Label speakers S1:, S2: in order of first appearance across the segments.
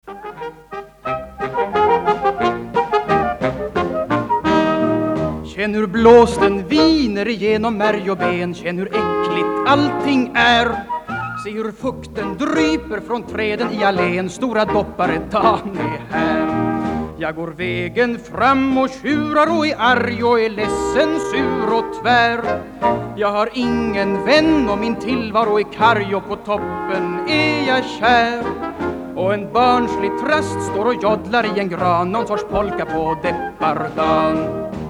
S1: Känn hur blåsten viner igenom märg och ben, känn hur äckligt allting är. Se hur fukten dryper från träden i allén, stora doppare, dagen är här. Jag går vägen fram och tjurar och är arg och är ledsen, sur och tvär. Jag har ingen vän och min tillvaro är karg och på toppen är jag kär. Och en barnslig trast står och joddlar i en gran, någon sorts polka på deppardan.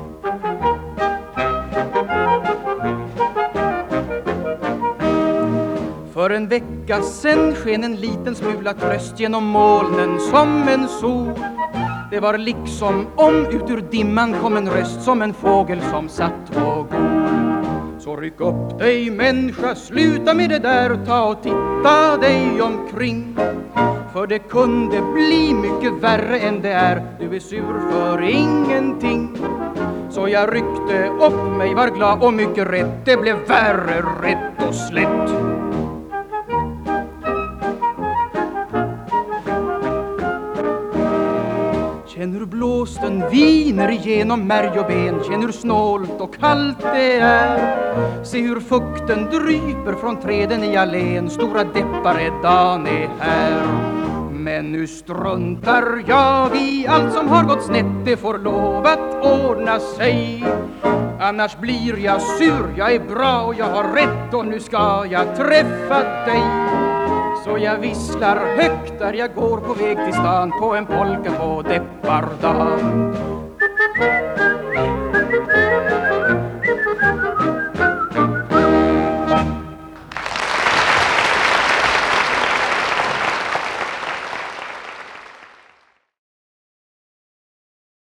S1: För en vecka sen sken en liten smula tröst genom molnen som en sol. Det var liksom om ut ur dimman kom en röst som en fågel som satt och gol. Så ryck upp dig människa, sluta med det där, ta och titta dig omkring. För det kunde bli mycket värre än det är, du är sur för ingenting. Så jag ryckte upp mig, var glad och mycket rätt, det blev värre rätt och slätt. Känn hur blåsten viner igenom märg och ben, känn hur snålt och kallt det är. Se hur fukten dryper från träden i allén, stora deppare, dagen är här. Men nu struntar jag i allt som har gått snett, det får lov att ordna sig. Annars blir jag sur, jag är bra och jag har rätt och nu ska jag träffa dig. Så jag visslar högt där jag går på väg till stan på en polka på deppardan.